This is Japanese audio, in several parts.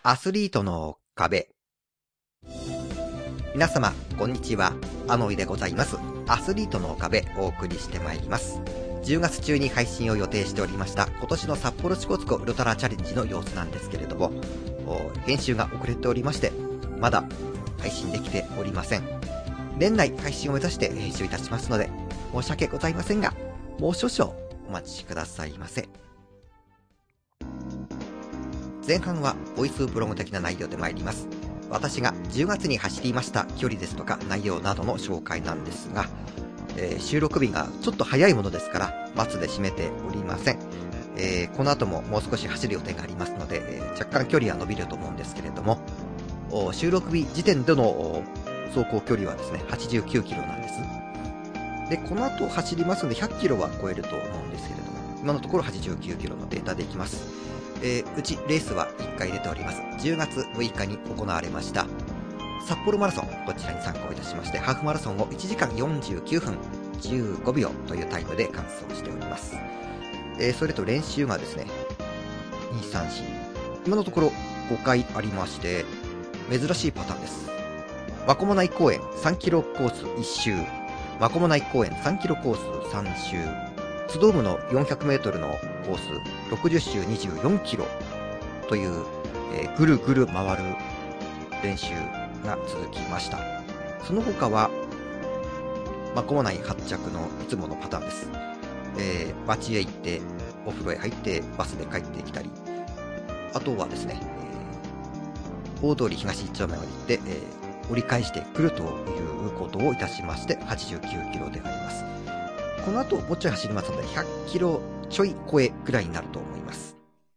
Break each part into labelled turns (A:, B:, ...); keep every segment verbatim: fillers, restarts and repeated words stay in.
A: アスリートの壁。皆様こんにちは、あのいでございます。アスリートの壁お送りしてまいります。じゅうがつ中に配信を予定しておりました今年の札幌支笏湖ウルトラチャレンジの様子なんですけれども、編集が遅れておりましてまだ配信できておりません。年内配信を目指して編集いたしますので申し訳ございませんが、もう少々お待ちくださいませ。前半はボイスブログ的な内容で参ります。私がじゅうがつに走りました距離ですとか内容などの紹介なんですが、えー、収録日がちょっと早いものですから末で締めておりません。えー、この後ももう少し走る予定がありますので、えー、若干距離は伸びると思うんですけれども、収録日時点での走行距離はですねはちじゅうきゅうキロなんです。でこの後走りますのでひゃっキロは超えると思うんですけれども、今のところはちじゅうきゅうキロのデータでいきます。えー、うちレースはいっかい出ております。じゅうがつむいかに行われました札幌マラソン、こちらに参加をいたしまして、ハーフマラソンをいちじかんよんじゅうきゅうふんじゅうごびょうというタイムで完走しております。えー、それと練習がですねに、さん、よん、今のところごかいありまして、珍しいパターンです。和駒内公園さんキロコースいっ周、和駒内公園さんキロコースさん周、ツドームのよんひゃくメートルのコースろくじゅっ周にじゅうよんキロという、えー、ぐるぐる回る練習が続きました。その他は和駒内発着のいつものパターンです。えー、街へ行ってお風呂へ入ってバスで帰ってきたり、あとはですね、えー、大通り東一丁目まで行って、えー、折り返してくるということをいたしましてはちじゅうきゅうキロであります。この後もうちょい走りますのでひゃっキロちょい超えぐらいになると思います。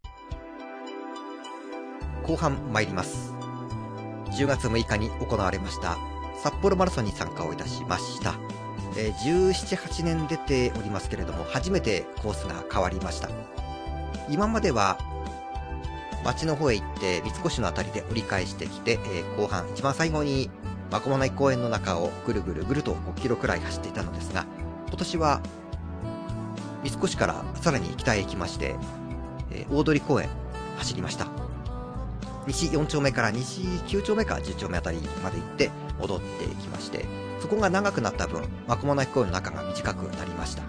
A: 後半参ります。じゅうがつむいかに行われました札幌マラソンに参加をいたしました。えー、じゅうなな、はちねん出ておりますけれども、初めてコースが変わりました。今までは町の方へ行って三越のあたりで折り返してきて、えー、後半一番最後に和駒内公園の中をぐるぐるぐるとごキロくらい走っていたのですが、今年は三越からさらに北へ行きまして、えー、大通公園走りました。西よん丁目から西きゅう丁目かじゅう丁目あたりまで行って戻ってきまして、そこが長くなった分和駒内公園の中が短くなりました。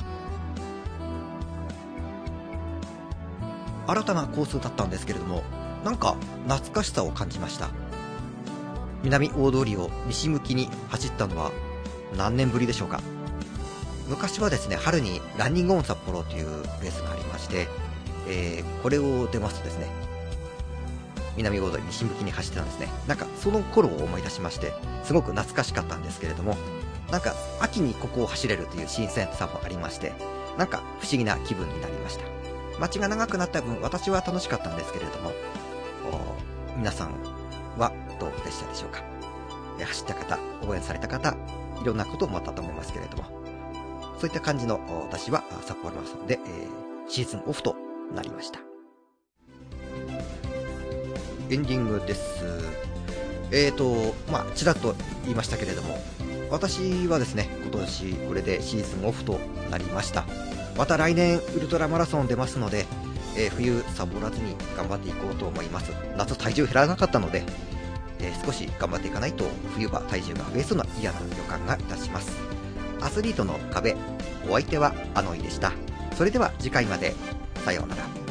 A: 新たなコースだったんですけれども、なんか懐かしさを感じました。南大通りを西向きに走ったのは何年ぶりでしょうか。昔はですね、春にランニングオン札幌というレースがありまして、えー、これを出ますとですね、南大通り西向きに走ってたんですね。なんかその頃を思い出しまして、すごく懐かしかったんですけれども、なんか秋にここを走れるという新鮮さもありまして、なんか不思議な気分になりました。街が長くなった分私は楽しかったんですけれども、皆さんはどうでしたでしょうか。走った方、応援された方、いろんなことを思ったと思いますけれども、そういった感じの私は札幌マラソンで、えー、シーズンオフとなりました。エンディングです。えーとまあちらっと言いましたけれども、私はですね今年これでシーズンオフとなりました。また来年ウルトラマラソン出ますので、えー、冬サボらずに頑張っていこうと思います。夏体重減らなかったので、えー、少し頑張っていかないと冬場体重が増えそうな嫌な予感がいたします。アスリートの壁、お相手はあのいでした。それでは次回まで、さようなら。